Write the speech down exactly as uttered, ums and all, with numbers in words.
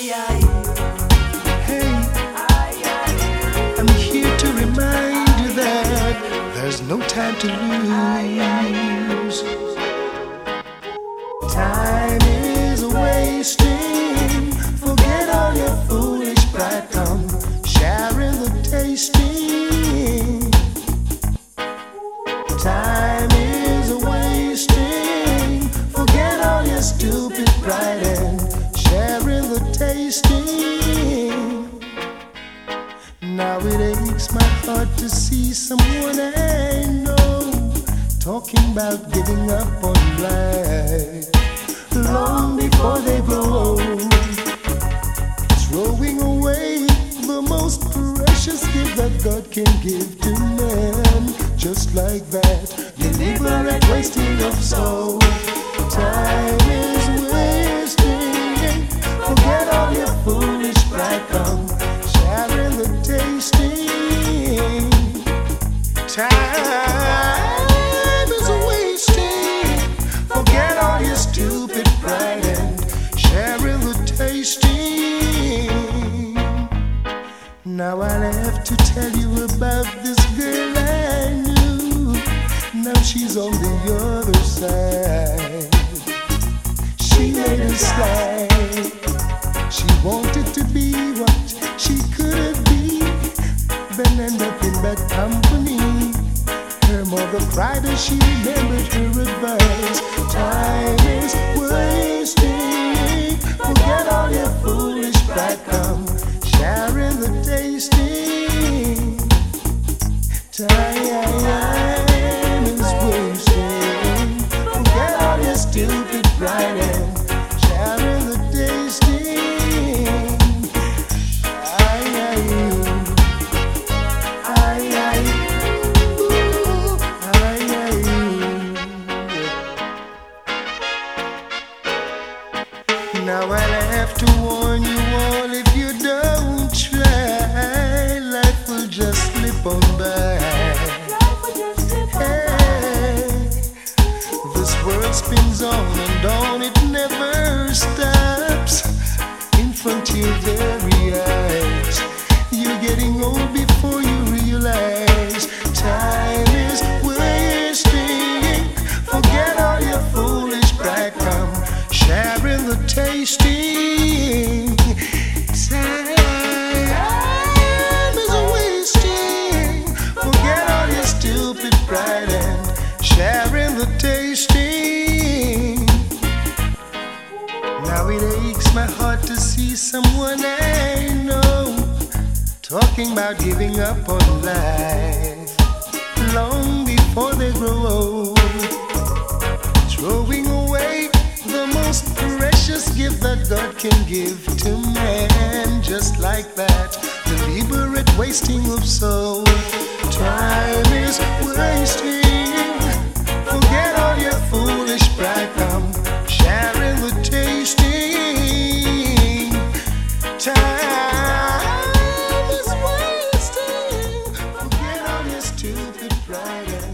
Hey, I'm here to remind you that there's no time to lose. Time is wasting. Forget all your foolish pride. Come sharing the tasting. Time is wasting. Forget all your stupid pride and sharing the tasting. Now it aches my heart to see someone I know talking about giving up on life long before they grow old, throwing away the most precious gift that God can give to man. Just like that, deliberate wasting of soul. Time is wasting. Forget all your foolish pride. Come sharing the tasting. Time is wasting. Forget all your stupid pride and sharing the tasting. Now I'll have to tell you about this girl I knew. Now she's on the other side. She made a slide. She wanted to be what she couldn't be, then end up in bad company. Her mother cried as she remembered her advice. Time is wasting. Forget all your foolish pride. Come sharing the tasting. Time is wasting. Forget all your stupid pride and sharing the tasting. Aye, aye, aye, aye, ooh, aye, aye. Now I'll have to warn you all, if you don't try, life will just slip on by. Hey, this world spins on and on, it never stops in front of your very eyes. You're getting old before you realize. Time is wasting. Forget all your foolish pride. Come sharing the tasting. Time is wasting. Forget all your stupid pride and sharing the tasting. Now it aches my heart to see someone I know talking about giving up on life long before they grow old, throwing away the most precious gift that God can give to man. Just like that, deliberate wasting of soul. Time is wasting. Forget all your foolish pride. Come sharing the tasting. Time is wasting. Forget all your stupid pride.